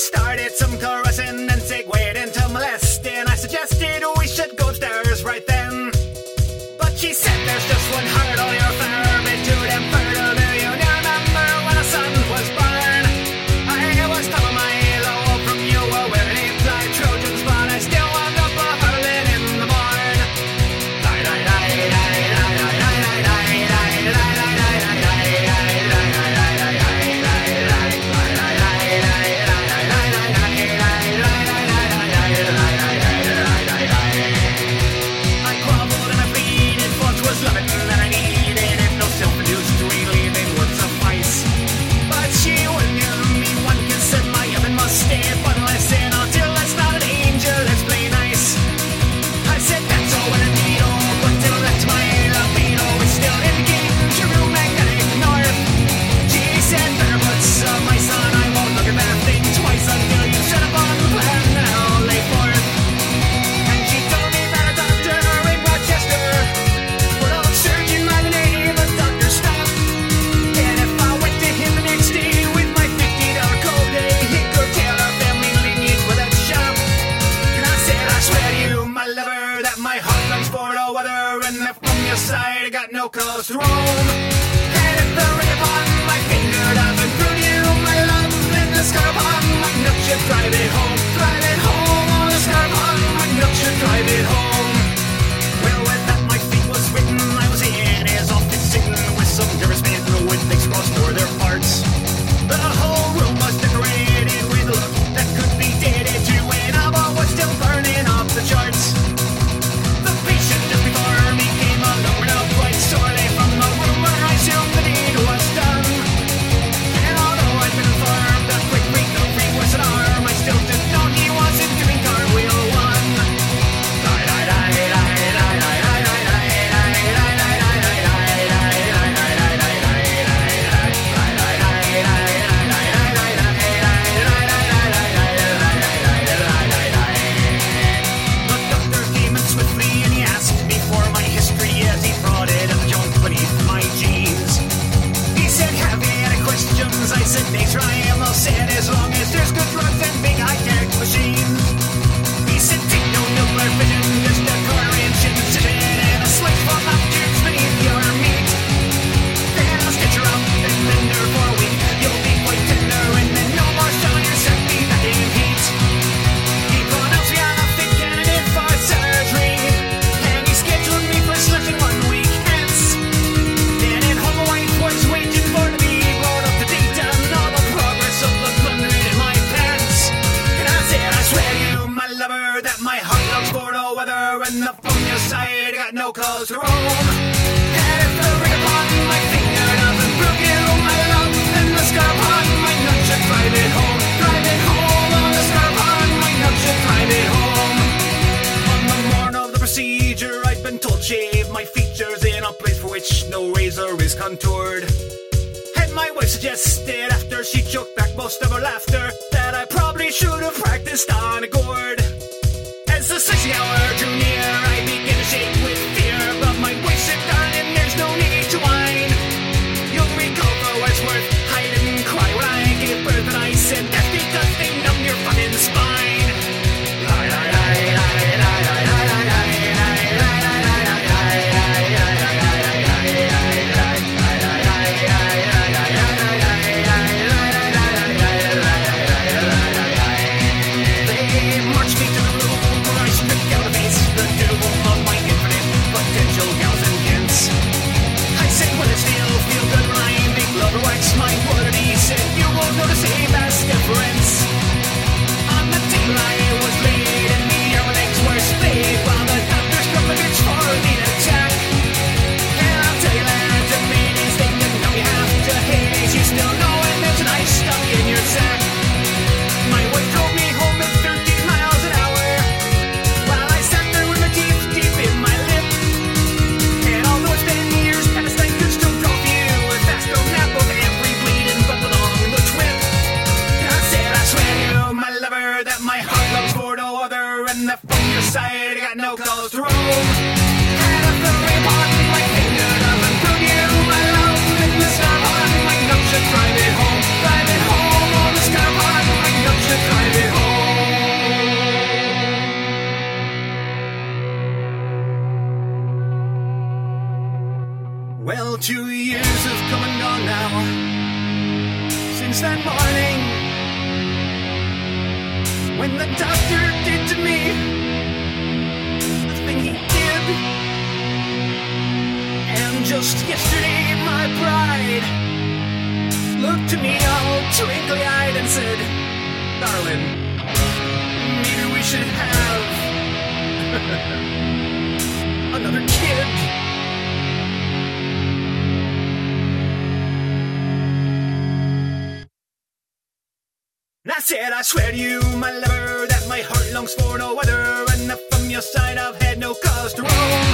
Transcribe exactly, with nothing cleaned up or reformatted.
started some caressing and segued into molesting. I suggested we should go upstairs right then, but she said there's just one hurdle you're firm into them fertile. Do you remember when the sun was born? I was telling my love from you were wearing it like Trojans, but I still wound up a hurling in the barn. Die, die, die, die, die, die, die, die, die, die, I groveled and I pleaded for 'twas loving that I needed, if no self-induced relieving would suffice. But she wouldn't give me one kiss and my oven must stay but listen until it's not an angel, let's play nice. I said that's all what I need, oh, but till that's my libido is still indicating true magnetic north. She said better put some ice on, I won't look at that thing twice until you set up on the plan and I'll lay forth. And she told me that a doctor in Rochester would have surgeon by the name of Doctor Stop, and if I went to him the next day with my fifty dollar cold day, he could tell our family lineage with that shop. And I said, I swear to you, my lover, that my heart longs for the weather, and that from your side I got no cause to roam. And if the ring upon my finger doesn't prove you, my love, then the scar upon my nook should drive it home. Drive it home, oh, the scar upon my nook should drive it home. Well, with that my fate was written, I was in his office sitting with some nervous men with legs crossed for their parts. The whole room was decorated with a look that could be dated to when Abba was still burning off the charts. The patient just before me came alone up quite sorely from the room where I assumed the deed was done. And although I'd been informed a quick recovery was an arm, I still didn't know he wasn't doing cartwheel one. Die, die, die, die, die, die, die, die, die, the doctor came in swiftly and he asked me for my history as he brought it up junk beneath my jeans. He said, have you any questions? I said, nature I am all set as long as there's good drugs and big high-tech machines. He said, take no nuclear fission, just a Korean shit incision and a slice from objects beneath your meat. Then I'll stitch her up and bend her for a week. You'll be quite tender and then no more showing yourself be back in heat. He pronounced me on a fit candidate for surgery, and he scheduled me for slipping one week hence. And at home my wife was waiting for to be brought up to date on all the progress of the plundering in my pants. And I said, I swear to you, my lover, that my heart longs for the weather, and the from your side I got no cause to roam. And if the ring upon my finger doesn't prove you, my love, then the scar upon my nut should drive it home. Drive it home, oh, the scar upon my nut should drive it home. On the morn of the procedure, I'd been told shave my features in a place for which no razor is contoured. And my wife suggested, after she choked back most of her laughter, that I probably should have practiced on a gourd. As the sixty hour drew near, I began to shake with fear, but my wife said, darling, there's no need to whine. You'll recall for what's worth. I didn't cry when I gave birth, and I said, that's because they numb your fucking spine. Lie, lie, lie, lie, lie, lie, lie, lie, lie, they marched me to the room where I stripped out a base, the devil of my Well, two years have come and gone now since that morning when the doctor did to me the thing he did. And just yesterday my bride looked at me all twinkly-eyed and said, darling, maybe we should have another kid. And I said, I swear to you, my lover, that my heart longs for no other, and that from your side I've had no cause to roam.